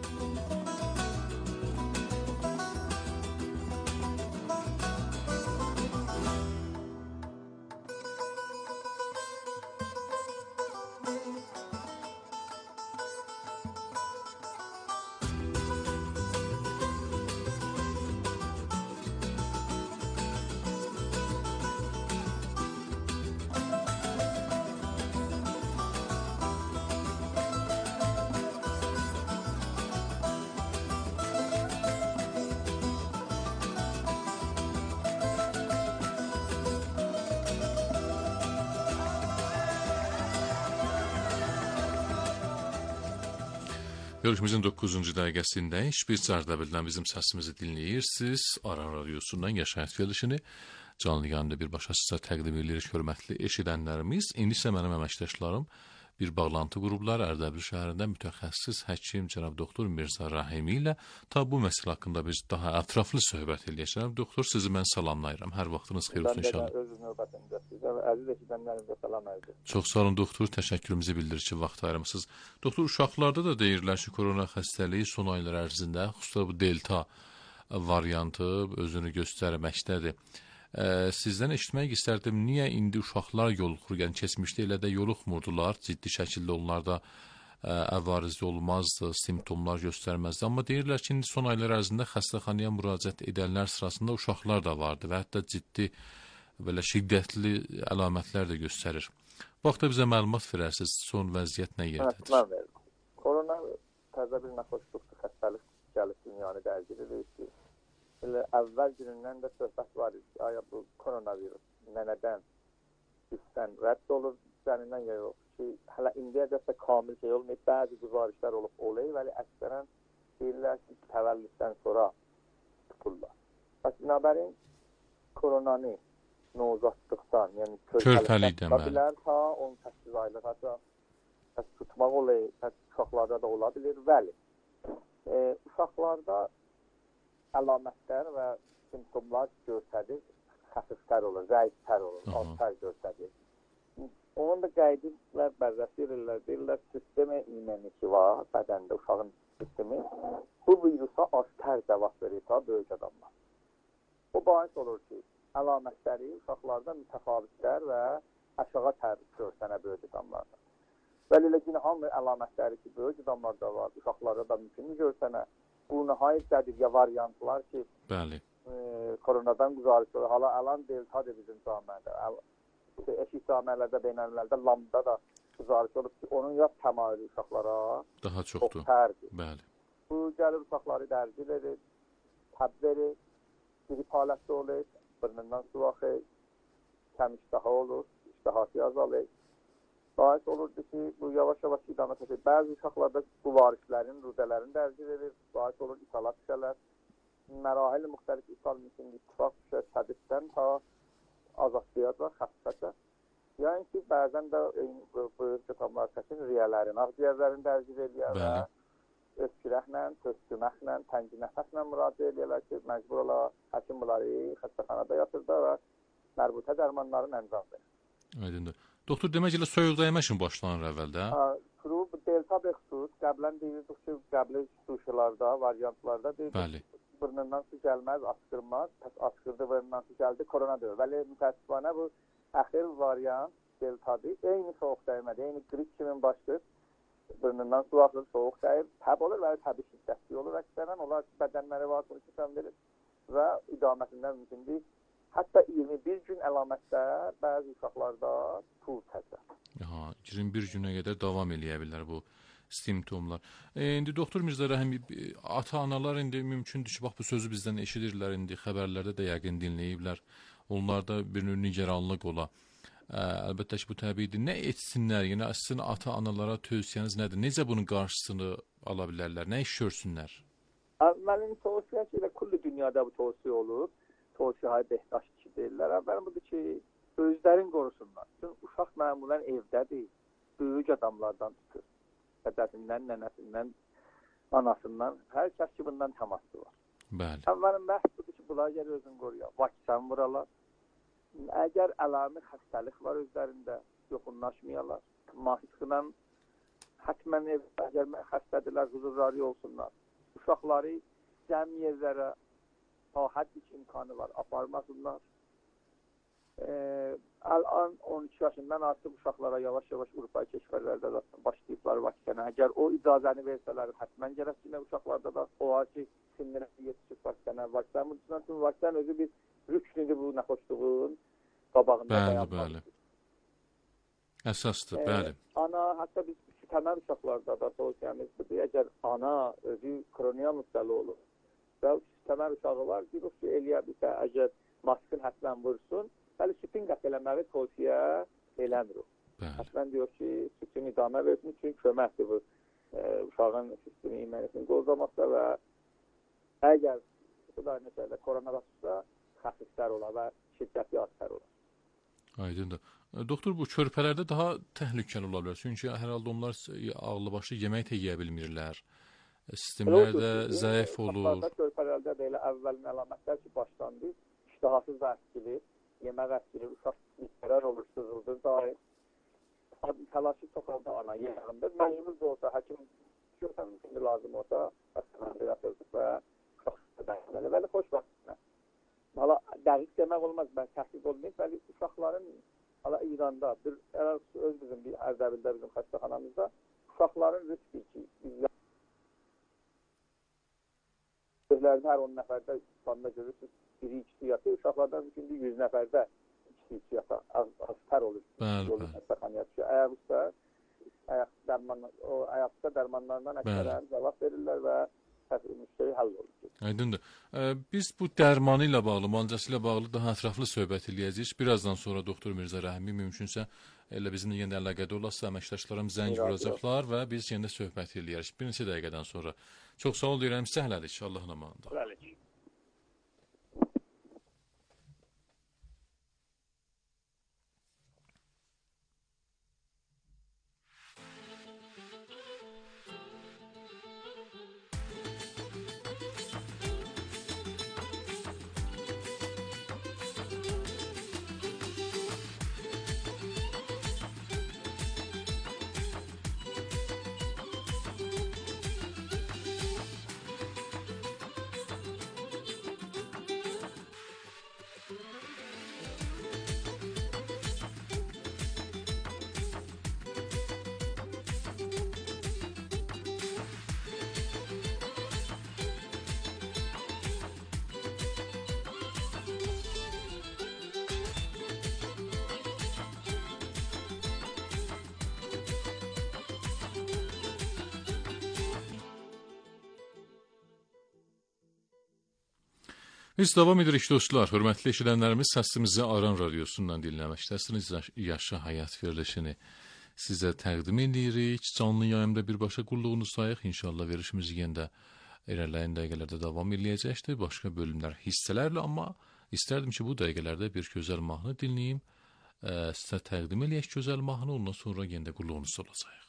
Görüşümüzün 9-cu dəqiqəsindəyik. Bir Cərdəbildən bizim səsimizi dinləyirsiniz. Aran radiosundan Yaşayət verilişini canlı yayında birbaşa sizə təqdim edirik, hörmətli eşidənlərimiz. İndi isə mənim əməkdaşlarım bir bağlantı qruplar Ərdəbil şəhərində mütəxəssis həkim cənab doktor Mirzə Rahimi ilə ta bu məsələ haqqında biz daha ətraflı söhbət edəcəyik. Cənab doktor, sizi mən salamlayıram. Hər vaxtınız xeyir olsun inşallah.
Öz növbətində sizə və əziz eşidənlərimizə salam ərz edirəm.
Çox sağ olun doktor, təşəkkürümüzü bildirir ki, vaxt ayırmısınız. Doktor, uşaqlarda da deyirlər ki, korona xəstəliyi son aylar ərzində, xüsusilə bu delta variantı özünü göstərməkdədir. Sizdən eşitmək istərdim, niyə indi uşaqlar yoluxur? Yəni keçmişdə elə də yoluxmurdular, ciddi şəkildə onlarda əvarizli olmazdı, simptomlar göstərməzdi. Amma deyirlər ki, indi son aylar ərzində xəstəxanaya müraciət edənlər sırasında uşaqlar da vardı və hətta ciddi belə şiddətli əlamətlər də göstərir. Bu haqda bizə məlumat verərsiniz, son vəziyyət nə yerdədir?
Mən verim. Korona təzə bir naxoşluqdur, xəstəlik gəlib dünyanı dərc edir ki, elə əvvəl günündən də söhbət var idi ki, aya bu koronavirus nənədən, üstdən rədd olur, üzərindən ya yox ki, hələ indiyə dəstə kamil şey olmayıb, bəzi güzarişlər olub, vəli əksərən deyirlər ki, təvəllüddən sonra tuturlar. Bəs binabərin koronanı nozatdıqdan, yəni körpəlikdən bilər, ta 18 aylıq, hətta tutmaq olayı, uşaqlarda da ola bilir, vəli. Uşaqlarda əlamətlər və simptomlar göstərir, xəfiflər olur, zəiflər olur, aztər göstərir. Onun da qəydinlər bərrəsi deyirlər, sistemi imuniki var, bədəndə uşağın sistemi, bu virusa aztər cavab verir ta böyük adamlar. Bu bahis olur ki, əlamətləri uşaqlarda mütəfavitlər və aşağı tərif görsənə böyük adamlarda. Vəliləkin hamı əlamətləri ki, böyük adamlarda var, uşaqlarda da mümkün görsənə. Bu nəhayətdir ya variantlar ki, koronadan güzarış olur. Hala alan deltadır bizim camiədə. Eşik camiələrdə, beynəllərdə, lambda da güzarış olur ki, onun yaz təmayülü uşaqlara
daha çoxdur. Bəli.
Bu gəlir uşaqları dərc edir, təb verir, grip haləsi olur, burnundan su axır, kəm iştahı olur, iştahası azalır. Bahis olurdu ki, bu yavaş-yavaş idamə edir. Bəzi uşaqlarda bu varislərin, rudələrin dərci verir. Bahis olur, ithala düşərlər. Mərahil müxtəlif ithal mümkün ittifaq düşər, sədisdən ta azadlığa da xəstəsə. Yəni ki, bəzən də böyük qıtamlar çəkin riyələrin, ağciyərlərin dərci verirlər və öskürəklə, töskürməklə, təngi nəfəslə müraciə edirlər ki, məcbur ola həkim bunları xəstəxanada yatırda və mərbutə dərmanların əncam verir.
Aydındır. Doktor, demək elə soyuq dəymə üçün başlanır əvvəldə?
Qrup delta B xüsus, qəblən deyirdik ki, qəbli suşularda, variantlarda deyirdik ki, burnundan su gəlməz, askırmaz, askırdı burnundan su gəldi, koronadır. Vəli mütəssifənə bu əxir variant deltadır. Eyni soğuq dəymədir, eyni qrip kimin başlayır. Burnundan su axır, soğuq dəyir, təb olur və təbi şiddətli olur əksərən. Onlar bədənləri var, konuşursan verir və idaməsindən mümkündür. Hətta 21 gün əlamətlər bəzi uşaqlarda pul təzə.
21 günə qədər davam eləyə bilər bu simptomlar. İndi doktor Mirzə Rəhim, ata-analar indi mümkündür ki, bax bu sözü bizdən eşidirlər, indi xəbərlərdə də yəqin dinləyiblər. Onlarda bir növ nigaranlıq ola. Əlbəttə ki, bu təbiidir. Nə etsinlər? Yəni sizin ata-analara tövsiyəniz nədir? Necə bunun qarşısını ala bilərlər? Nə iş görsünlər?
Mənim tövsiyəm ki, kulli dünyada bu tövsiyə olur. Tövsiyə behtaş ki deyirlər. Əvvəlim budur ki, özlərin qorusunlar. Çünki uşaq məmulən evdədir. Böyük adamlardan tutur. Dədəsindən, nənəsindən, anasından. Hər kəs ki, bundan təması var.
Bəli.
Əvvəlim bəhs budur ki, bunlar gəlir özün qoruya. Vaksin vuralar. Əgər əlamət xəstəlik var özlərində, yoxunlaşmayalar. Maskıdan hətmən əgər xəstədirlər, huzurları olsunlar. Uşaqları cəm yerlərə hədd iç imkanı var, aparmasınlar. Əlan 12 yaşından artıq uşaqlara yavaş-yavaş Avropa keşvərlərdə də başlayıblar vaksinə. Əgər o icazəni versələr, hətmən gərəksinə uşaqlarda da o ki, sinirə yetişib vaksinə. Vaksin özü bir rüknüdür bu nəxoşluğun qabağında dayanmaq.
Əsasdır, bəli.
Ana, hətta biz təməl uşaqlarda da tövsiyəmiz budur. Əgər ana özü kroniya mübtəla olur və təməl uşağı var, bir ki, eləyə bilsə, əgər maskın hətlən vursun, bəli, sütün qət eləməyi tövsiyə eləmir o. Hətlən deyir ki, sütün idamə versin, çünki köməkdir bu uşağın sütünü imənisini qozlamakda və əgər koronavirusda xəfiflər olar və şiddətli azlar olar.
Aydındır. Doktor, bu körpələrdə daha təhlükəli ola bilər. Çünki hər halda onlar ağlı başı yemək də yeyə bilmirlər. Sistemlərdə zəif olur.
Körpələrdə də elə əvvəlin əlamətlər ki, başlandı. İştahasız əskilir, yemək əskilir, uşaq müstərər olur, sızıldır dair. Təlaşı çox halda ana yeyəndə. Məcbur da olsa, həkim körpənin lazım olsa, xəstələrdə yatırdık və Bəli, xoş vaxtına. Hala dəqiq demək olmaz, mən təhqiq olmayayım. Bəli, uşaqların İranda, öz bizim bir Ərdəbildə bizim xəstəxanamızda uşaqların riski ki, gözlərində hər 10 nəfərdə İslamda görürsünüz, biri ikisi yatır, uşaqlardan mümkündür 100 nəfərdə ikisi yatır, aztar olur. Ayaqda dərmanlarından əksərən cavab verirlər və müştəri həll olur.
Aydındır. Biz bu dərmanı ilə bağlı, müalicəsi ilə bağlı daha ətraflı söhbət eləyəcəyik. Birazdan sonra doktor Mirzə Rəhimi mümkünsə elə bizimlə yenə əlaqədə olarsa əməkdaşlarım zəng vuracaqlar və biz yenə söhbət eləyərik. Bir neçə dəqiqədən sonra. Çox sağ ol deyirəm, sizə hələlik. Allahın amanında.
Hələlik.
Biz davam edirik dostlar. Hörmətli eşidənlərimiz, səsimizi Aran radiosundan dinləməkdəsiniz. Yaşa Həyat verilişini sizə təqdim edirik. Canlı yayımda birbaşa qulluğunuzdayıq. İnşallah verişimiz yenə də irəliləyən dəqiqələrdə davam eləyəcəkdir. Başqa bölümlər hissələrlə, amma istərdim ki, bu dəqiqələrdə bir gözəl mahnı dinləyim. Sizə təqdim eləyək gözəl mahnı, ondan sonra yenə də qulluğunuzda olacaq.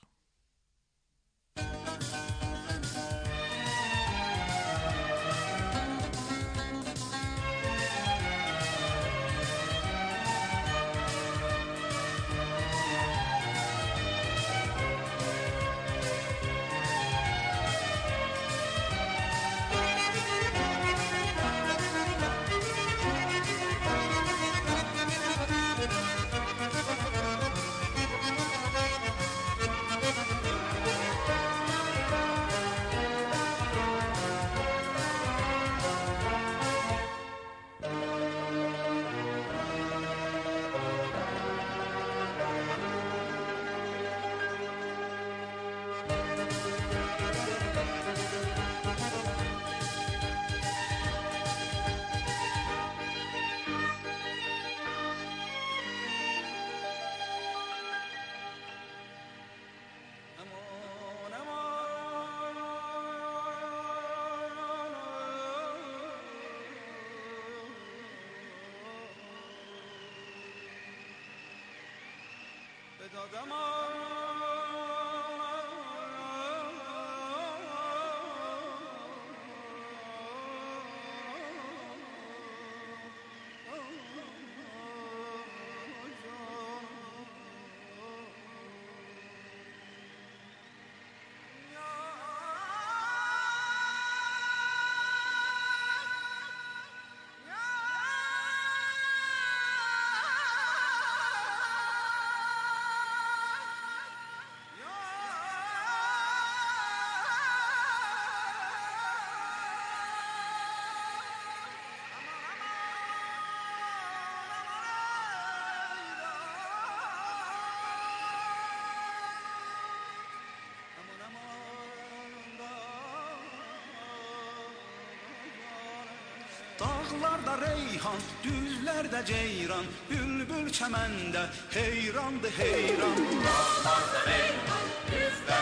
Dağlarda reyhan, düzlərdə ceyran, bülbül çəməndə heyrandı heyran. Dağlarda reyhan, düzlərdə